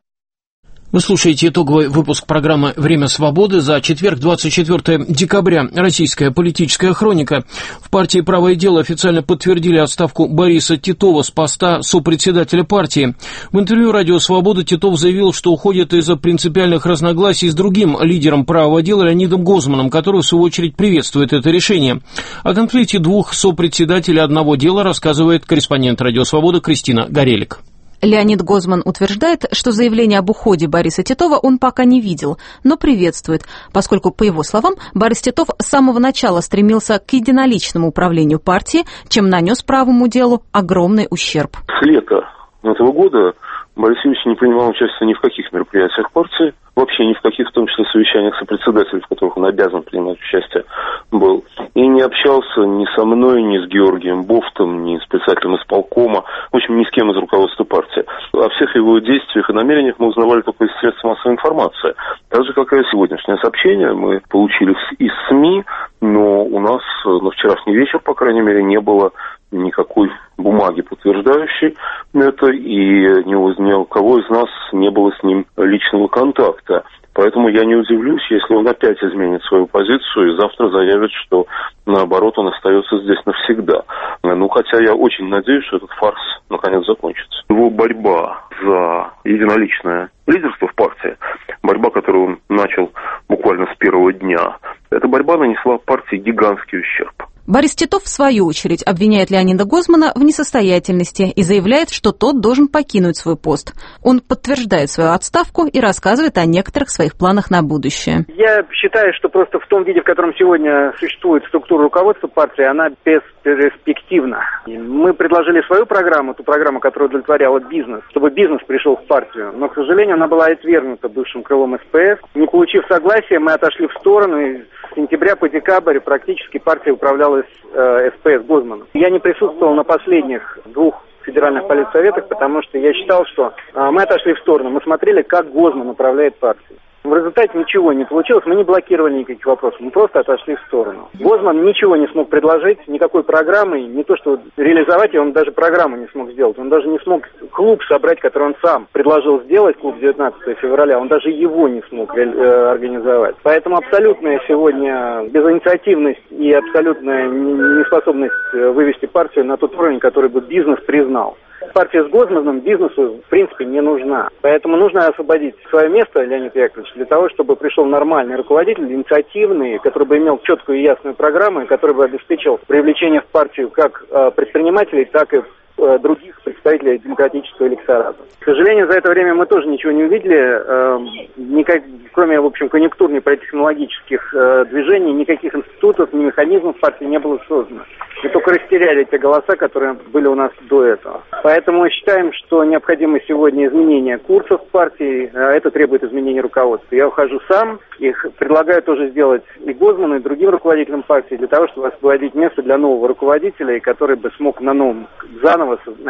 Вы слушаете итоговый выпуск программы «Время свободы» за четверг, двадцать четвёртого декабря. Российская политическая хроника. В партии «Правое дело» официально подтвердили отставку Бориса Титова с поста сопредседателя партии. В интервью «Радио Свобода» Титов заявил, что уходит из-за принципиальных разногласий с другим лидером «Правого дела» Леонидом Гозманом, который, в свою очередь, приветствует это решение. О конфликте двух сопредседателей одного дела рассказывает корреспондент «Радио Свобода» Кристина Горелик. Леонид Гозман утверждает, что заявление об уходе Бориса Титова он пока не видел, но приветствует, поскольку, по его словам, Борис Титов с самого начала стремился к единоличному управлению партией, чем нанес правому делу огромный ущерб. С лета этого года Борис Юрьевич не принимал участия ни в каких мероприятиях партии, вообще ни в каких, в том числе, совещаниях сопредседателей, в которых он обязан принимать участие, был. И не общался ни со мной, ни с Георгием Бофтом, ни с председателем исполкома, в общем, ни с кем из руководства партии. О всех его действиях и намерениях мы узнавали только из средств массовой информации. Так же, как и сегодняшнее сообщение мы получили из СМИ, но у нас на вчерашний вечер, по крайней мере, не было никакой бумаги, подтверждающей это, и ни у, ни у кого из нас не было с ним личного контакта. Поэтому я не удивлюсь, если он опять изменит свою позицию и завтра заявит, что, наоборот, он остается здесь навсегда. Ну, хотя я очень надеюсь, что этот фарс наконец закончится. Его борьба за единоличное лидерство в партии, борьба, которую он начал буквально с первого дня, эта борьба нанесла партии гигантский ущерб. Борис Титов, в свою очередь, обвиняет Леонида Гозмана в несостоятельности и заявляет, что тот должен покинуть свой пост. Он подтверждает свою отставку и рассказывает о некоторых своих планах на будущее. Я считаю, что просто в том виде, в котором сегодня существует структура руководства партии, она бесперспективна. Мы предложили свою программу, ту программу, которая удовлетворяла бизнес, чтобы бизнес пришел в партию. Но, к сожалению, она была отвергнута бывшим крылом СПС. Не получив согласия, мы отошли в сторону, и с сентября по декабрь практически партия управляла Э, СПС Гозмана. Я не присутствовал на последних двух федеральных политсоветах, потому что я считал, что э, мы отошли в сторону, мы смотрели, как Гозман управляет партией. В результате ничего не получилось, мы не блокировали никаких вопросов, мы просто отошли в сторону. Гозман ничего не смог предложить, никакой программы, не то что реализовать, и он даже программу не смог сделать. Он даже не смог клуб собрать, который он сам предложил сделать, клуб девятнадцатого февраля, он даже его не смог э, организовать. Поэтому абсолютная сегодня безинициативность и абсолютная неспособность вывести партию на тот уровень, который бы бизнес признал. Партия с Гозманом бизнесу, в принципе, не нужна. Поэтому нужно освободить свое место, Леонид Яковлевич, для того, чтобы пришел нормальный руководитель, инициативный, который бы имел четкую и ясную программу, и который бы обеспечил привлечение в партию как э, предпринимателей, так и э, других представителей демократического электората. К сожалению, за это время мы тоже ничего не увидели, э, никак, кроме, в общем, конъюнктурных политтехнологических э, движений, никаких институтов, ни механизмов в партии не было создано. Мы только растеряли те голоса, которые были у нас до этого. Поэтому считаем, что необходимо сегодня изменение курса в партии. Это требует изменения руководства. Я ухожу сам. Их предлагаю тоже сделать и Гозману, и другим руководителям партии, для того, чтобы освободить место для нового руководителя, который бы смог на новом заново начать создавать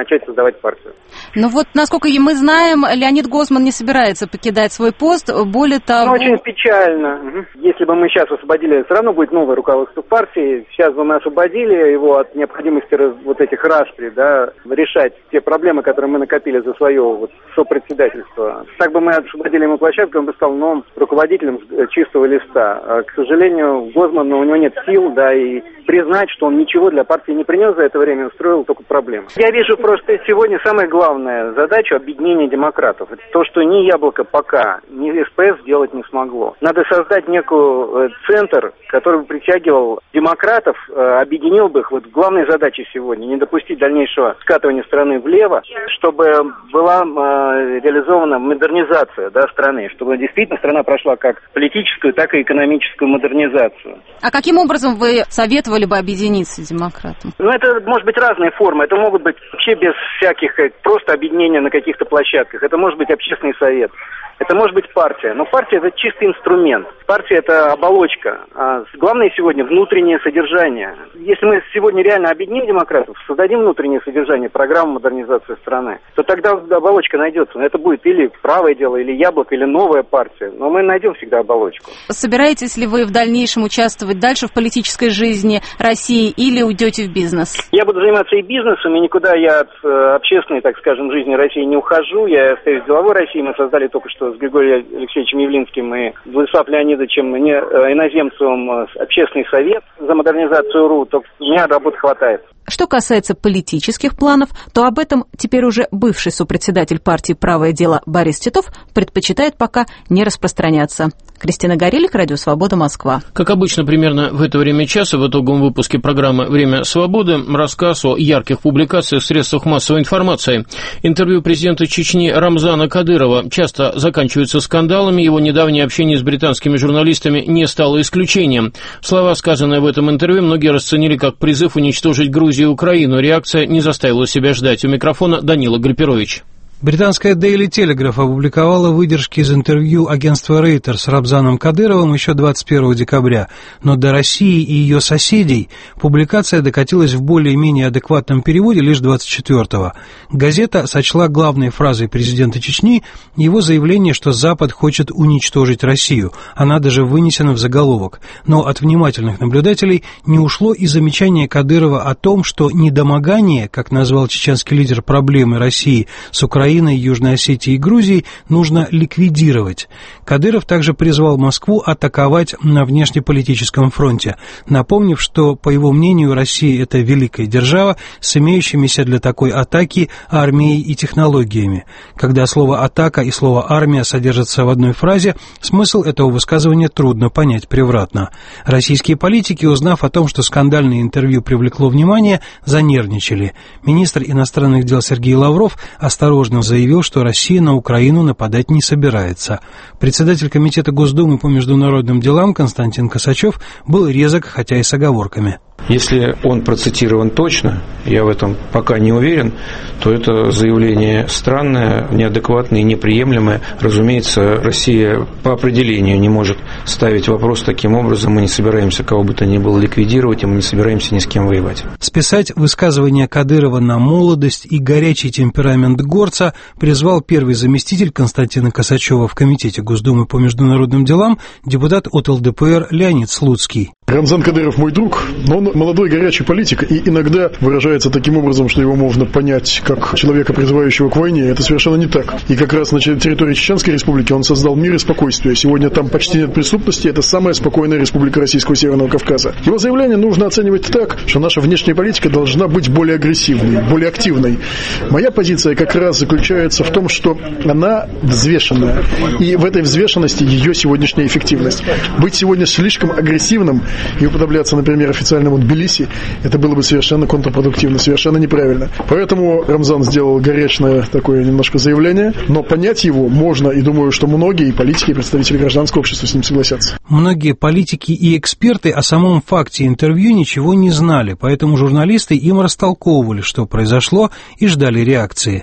организовать партию. Ну вот, насколько мы знаем, Леонид Гозман не собирается покидать свой пост, более того... Ну, очень печально. Если бы мы сейчас освободили, все равно будет новое руководство партии. Сейчас бы мы освободили его от необходимости вот этих распри, да, решать те проблемы, которые мы накопили за свое вот сопредседательство. Так бы мы освободили ему площадку, он бы стал новым руководителем чистого листа. А, к сожалению, Гозман, у него нет сил, да, и признать, что он ничего для партии не принес за это время, устроил только проблемы. Я вижу просто сегодня самая главная задача — объединения демократов. Это то, что ни Яблоко пока, ни СПС сделать не смогло. Надо создать некую центр, который бы притягивал демократов, объединил бы их. Вот главная задача сегодня — не допустить дальнейшего скатывания страны влево, чтобы была реализована модернизация, да, страны, чтобы действительно страна прошла как политическую, так и экономическую модернизацию. А каким образом вы советовали бы объединиться демократам? Ну, это может быть разные формы. Это могут быть вообще без всяких, просто объединения на каких-то площадках. Это может быть общественный совет. Это может быть партия. Но партия — это чистый инструмент. Партия — это оболочка. А главное сегодня внутреннее содержание. Если мы сегодня реально объединим демократов, создадим внутреннее содержание, программу модернизации страны, то тогда оболочка найдется. Это будет или правое дело, или Яблоко, или новая партия. Но мы найдем всегда оболочку. Собираетесь ли вы в дальнейшем участвовать дальше в политической жизни России или уйдете в бизнес? Я буду заниматься и бизнесом, и никуда я от э, общественной, так скажем, жизни России не ухожу. Я остаюсь в деловой России. Мы создали только что с Григорием Алексеевичем Явлинским и Владиславом Леонидовичем не, э, иноземцевым общественный совет за модернизацию РУ. То у меня работы хватает. Что касается политических планов, то об этом теперь уже бывший сопредседатель партии «Правое дело» Борис Титов предпочитает пока не распространяться. Кристина Горелик, Радио Свобода, Москва. Как обычно, примерно в это время часа в итоговом выпуске программы «Время свободы» рассказ о ярких публикациях в средствах массовой информации. Интервью президента Чечни Рамзана Кадырова часто заканчиваются скандалами, его недавнее общение с британскими журналистами не стало исключением. Слова, сказанные в этом интервью, многие расценили как призыв уничтожить Грузию и Украину. Реакция не заставила себя ждать. У микрофона Данила Гальперович. Британская Daily Telegraph опубликовала выдержки из интервью агентства Reuters с Рамзаном Кадыровым еще двадцать первого декабря, но до России и ее соседей публикация докатилась в более-менее адекватном переводе лишь двадцать четвёртого. Газета сочла главной фразой президента Чечни его заявление, что Запад хочет уничтожить Россию. Она даже вынесена в заголовок. Но от внимательных наблюдателей не ушло и замечание Кадырова о том, что недомогание, как назвал чеченский лидер, проблемы России с Украиной, Южной Осетией и Грузией, нужно ликвидировать. Кадыров также призвал Москву атаковать на внешнеполитическом фронте, напомнив, что, по его мнению, Россия – это великая держава с имеющимися для такой атаки армией и технологиями. Когда слово «атака» и слово «армия» содержатся в одной фразе, смысл этого высказывания трудно понять превратно. Российские политики, узнав о том, что скандальное интервью привлекло внимание, занервничали. Министр иностранных дел Сергей Лавров осторожно заявил, что Россия на Украину нападать не собирается. Председатель Комитета Госдумы по международным делам Константин Косачев был резок, хотя и с оговорками. Если он процитирован точно, я в этом пока не уверен, то это заявление странное, неадекватное и неприемлемое. Разумеется, Россия по определению не может ставить вопрос таким образом. Мы не собираемся кого бы то ни было ликвидировать, и мы не собираемся ни с кем воевать. Списать высказывание Кадырова на молодость и горячий темперамент горца призвал первый заместитель Константина Косачева в Комитете Госдумы по международным делам, депутат от эл дэ пэ эр Леонид Слуцкий. Рамзан Кадыров мой друг, но он молодой горячий политик и иногда выражается таким образом, что его можно понять как человека, призывающего к войне. Это совершенно не так. И как раз на территории Чеченской Республики он создал мир и спокойствие. Сегодня там почти нет преступности. Это самая спокойная республика Российского Северного Кавказа. Его заявление нужно оценивать так, что наша внешняя политика должна быть более агрессивной, более активной. Моя позиция как раз заключается в том, что она взвешенная. И в этой взвешенности ее сегодняшняя эффективность. Быть сегодня слишком агрессивным и уподобляться, например, официальному Тбилиси, это было бы совершенно контрпродуктивно, совершенно неправильно. Поэтому Рамзан сделал горячное такое немножко заявление, но понять его можно, и думаю, что многие и политики, и представители гражданского общества с ним согласятся. Многие политики и эксперты о самом факте интервью ничего не знали, поэтому журналисты им растолковывали, что произошло, и ждали реакции.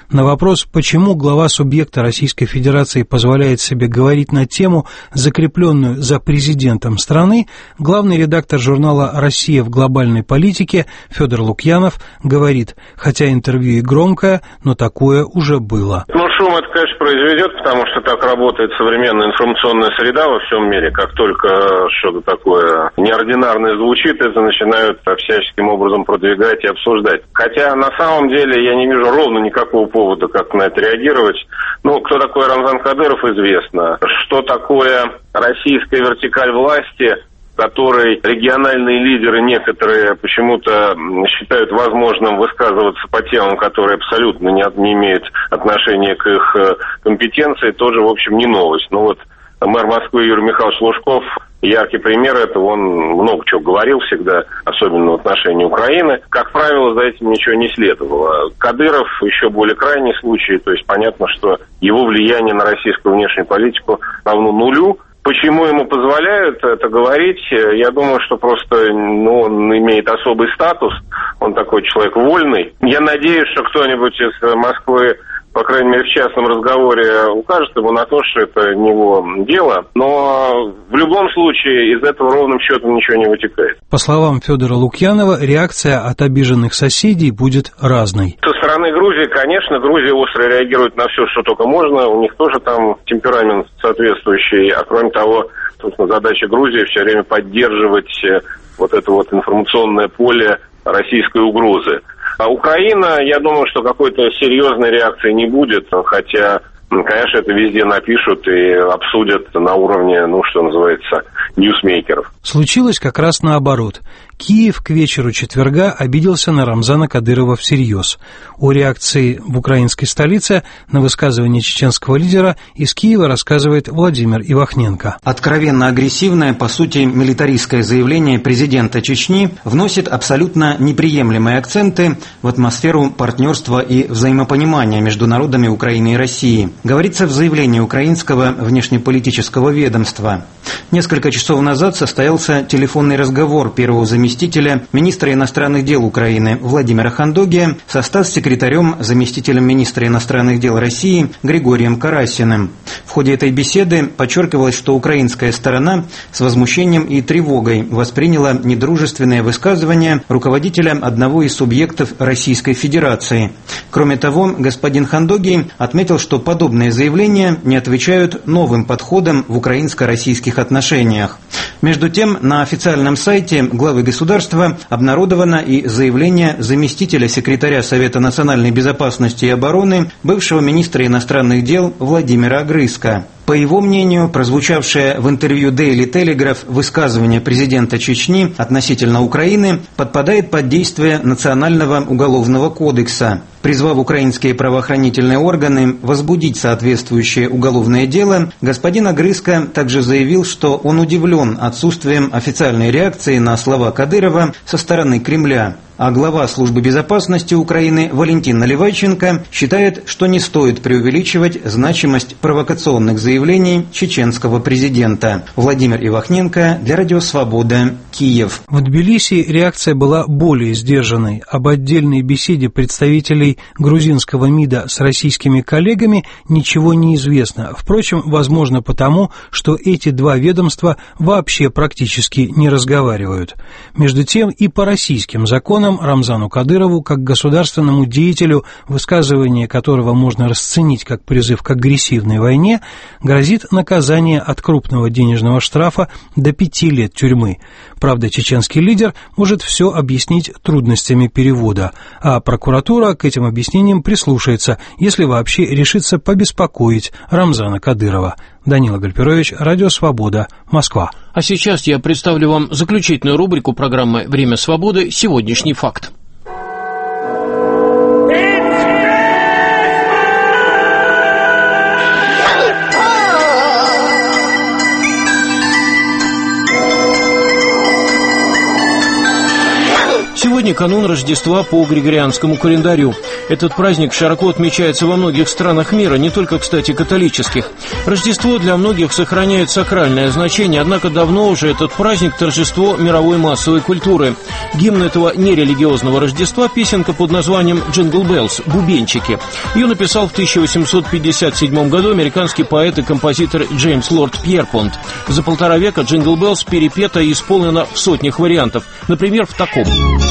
На вопрос, почему глава субъекта Российской Федерации позволяет себе говорить на тему, закрепленную за президентом страны, главный редактор журнала «Россия в глобальной политике» Федор Лукьянов говорит, хотя интервью и громкое, но такое уже было. Ну, шум это, конечно, произведет, потому что так работает современная информационная среда во всем мире. Как только что-то такое неординарное звучит, это начинают всяческим образом продвигать и обсуждать. Хотя на самом деле я не вижу ровно никакого повода, как на это реагировать. Ну, кто такой Рамзан Кадыров, известно. Что такое российская вертикаль власти, которой региональные лидеры некоторые почему-то считают возможным высказываться по темам, которые абсолютно не, не имеют отношения к их компетенции, тоже, в общем, не новость. Ну вот мэр Москвы Юрий Михайлович Лужков яркий пример этого, он много чего говорил всегда, особенно в отношении Украины. Как правило, за этим ничего не следовало. Кадыров еще более крайний случай, то есть понятно, что его влияние на российскую внешнюю политику равно нулю. Почему ему позволяют это говорить? Я думаю, что просто ну, он имеет особый статус, он такой человек вольный. Я надеюсь, что кто-нибудь из Москвы, по крайней мере, в частном разговоре укажет ему на то, что это не его дело. Но в любом случае из этого ровным счетом ничего не вытекает. По словам Федора Лукьянова, реакция от обиженных соседей будет разной. Со стороны Грузии, конечно, Грузия остро реагирует на все, что только можно. У них тоже там темперамент соответствующий. А кроме того, собственно, задача Грузии все время поддерживать вот это вот информационное поле российской угрозы. А Украина, я думаю, что какой-то серьезной реакции не будет, хотя, конечно, это везде напишут и обсудят на уровне, ну, что называется, ньюсмейкеров. Случилось как раз наоборот. Киев к вечеру четверга обиделся на Рамзана Кадырова всерьез. О реакции в украинской столице на высказывание чеченского лидера из Киева рассказывает Владимир Ивахненко. Откровенно агрессивное, по сути, милитаристское заявление президента Чечни вносит абсолютно неприемлемые акценты в атмосферу партнерства и взаимопонимания между народами Украины и России. Говорится в заявлении украинского внешнеполитического ведомства. Несколько часов назад состоялся телефонный разговор первого заместителя министра иностранных дел Украины Владимира Хандогия со статс-секретарем, заместителем министра иностранных дел России Григорием Карасиным. В ходе этой беседы подчеркивалось, что украинская сторона с возмущением и тревогой восприняла недружественное высказывание руководителя одного из субъектов Российской Федерации. Кроме того, господин Хандогий отметил, что подобные заявления не отвечают новым подходам в украинско-российских отношениях. Между тем, на официальном сайте главы государства обнародовано и заявление заместителя секретаря Совета национальной безопасности и обороны, бывшего министра иностранных дел Владимира Огрызка. По его мнению, прозвучавшее в интервью Daily Telegraph высказывание президента Чечни относительно Украины подпадает под действие Национального уголовного кодекса. Призвав украинские правоохранительные органы возбудить соответствующее уголовное дело, господин Огрызка также заявил, что он удивлен отсутствием официальной реакции на слова Кадырова со стороны Кремля. А глава службы безопасности Украины Валентин Наливайченко считает, что не стоит преувеличивать значимость провокационных заявлений чеченского президента. Владимир Ивахненко для Радио Свобода, Киев. В Тбилиси реакция была более сдержанной. Об отдельной беседе представителей грузинского МИДа с российскими коллегами ничего не известно. Впрочем, возможно потому, что эти два ведомства вообще практически не разговаривают. Между тем и по российским законам Рамзану Кадырову, как государственному деятелю, высказывание которого можно расценить как призыв к агрессивной войне, грозит наказание от крупного денежного штрафа до пяти лет тюрьмы. Правда, чеченский лидер может все объяснить трудностями перевода, а прокуратура к этим объяснениям прислушается, если вообще решится побеспокоить Рамзана Кадырова. Данила Гальперович, Радио Свобода, Москва. А сейчас я представлю вам заключительную рубрику программы «Время свободы. Сегодняшний факт». Сегодня Сегодня канун Рождества по Григорианскому календарю. Этот праздник широко отмечается во многих странах мира, не только, кстати, католических. Рождество для многих сохраняет сакральное значение, однако давно уже этот праздник – торжество мировой массовой культуры. Гимн этого нерелигиозного Рождества – песенка под названием «Джингл Беллс» – «Бубенчики». Ее написал в тысяча восемьсот пятьдесят седьмом году американский поэт и композитор Джеймс Лорд Пьерпонт. За полтора века «Джингл Беллс» перепета и исполнена в сотнях вариантов. Например, в таком.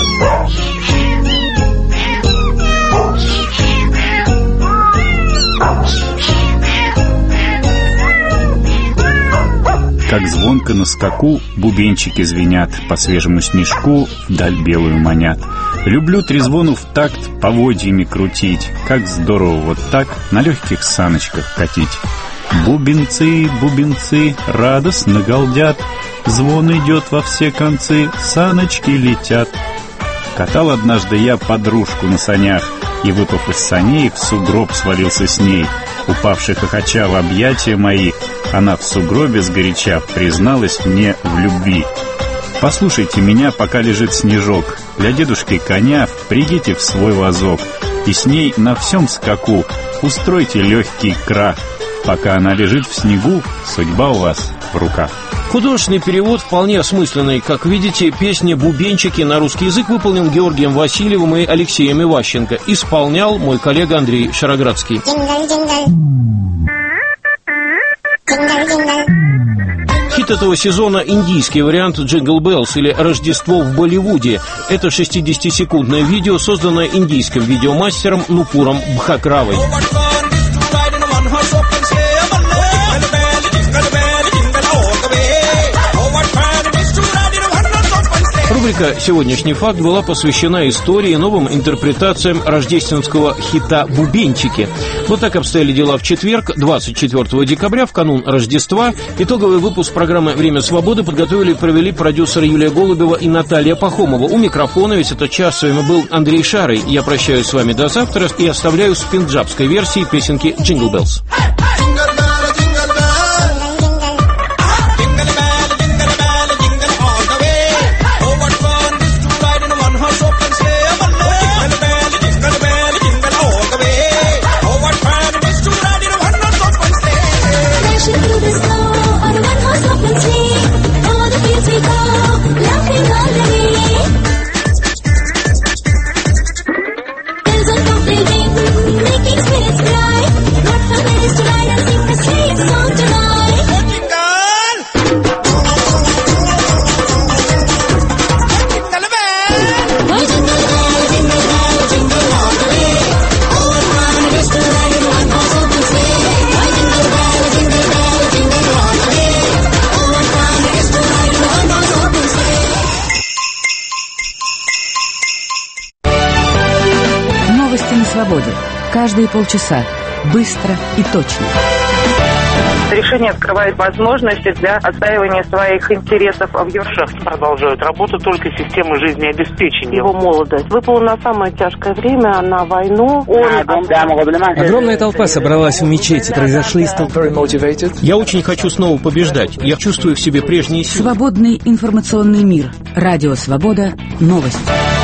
Как звонко на скаку бубенчики звенят, по свежему снежку вдаль белую манят. Люблю трезвону в такт поводьями крутить, как здорово вот так на легких саночках катить. Бубенцы, бубенцы радостно галдят, звон идет во все концы, саночки летят. Катал однажды я подружку на санях, и, выпав из саней, в сугроб свалился с ней. Упавший хохоча в объятия мои, она в сугробе сгоряча призналась мне в любви. Послушайте меня, пока лежит снежок, для дедушки коня впрягите в свой вазок, и с ней на всем скаку устройте легкий крах. Пока она лежит в снегу, судьба у вас в руках. Художественный перевод вполне осмысленный. Как видите, песня «Бубенчики» на русский язык выполнен Георгием Васильевым и Алексеем Иващенко. Исполнял мой коллега Андрей Шароградский. Хит этого сезона – индийский вариант «Джингл Беллс» или «Рождество в Болливуде». Это шестидесятисекундное видео, созданное индийским видеомастером Нупуром Бхакравой. Рубрика «Сегодняшний факт» была посвящена истории и новым интерпретациям рождественского хита «Бубенчики». Вот так обстояли дела в четверг, двадцать четвёртого декабря, в канун Рождества. Итоговый выпуск программы «Время свободы» подготовили и провели продюсеры Юлия Голубева и Наталья Пахомова. У микрофона весь этот час с вами был Андрей Шарый. Я прощаюсь с вами до завтра и оставляю с пенджабской версией песенки «Джингл Беллс». Каждые полчаса. Быстро и точно. Решение открывает возможности для отстаивания своих интересов в Юршахте. Продолжают работу только системы жизнеобеспечения. Его молодость выпала на самое тяжкое время, на войну. Он... Огромная толпа собралась в мечети. Произошли столкновения. Я очень хочу снова побеждать. Я чувствую в себе прежние силы. Свободный информационный мир. Радио Свобода. Новости.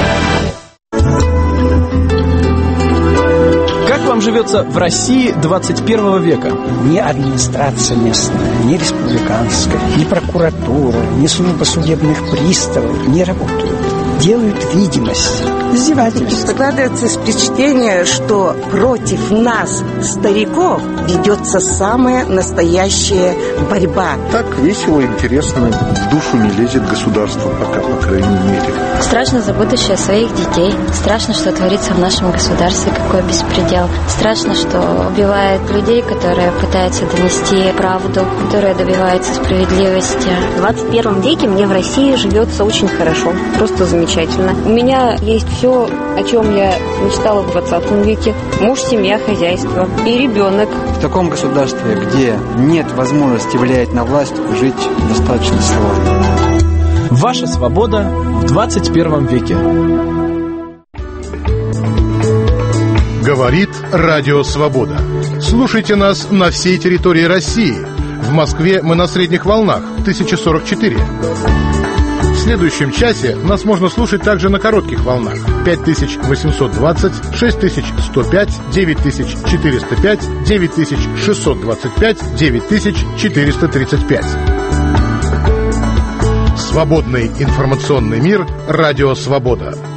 Вам живется в России двадцать первого века? Ни администрация местная, ни республиканская, ни прокуратура, ни служба судебных приставов не работают. Делают видимость. Издевательство. Складывается впечатление, что против нас, стариков, ведется самая настоящая борьба. Так весело, интересно, в душу не лезет государство пока, по крайней мере. Страшно за будущее своих детей. Страшно, что творится в нашем государстве, какой беспредел. Страшно, что убивают людей, которые пытаются донести правду, которые добиваются справедливости. В двадцать первом веке мне в России живется очень хорошо, просто замечательно. У меня есть все, о чем я мечтала в двадцатом веке. Муж, семья, хозяйство и ребенок. В таком государстве, где нет возможности влиять на власть, жить достаточно сложно. Ваша свобода в двадцать первом веке. Говорит Радио Свобода. Слушайте нас на всей территории России. В Москве мы на средних волнах тысяча сорок четыре. В следующем часе нас можно слушать также на коротких волнах. пять тысяч восемьсот двадцать, шесть тысяч сто пять, девять тысяч четыреста пять, девять тысяч шестьсот двадцать пять, девять тысяч четыреста тридцать пять. Свободный информационный мир. Радио «Свобода».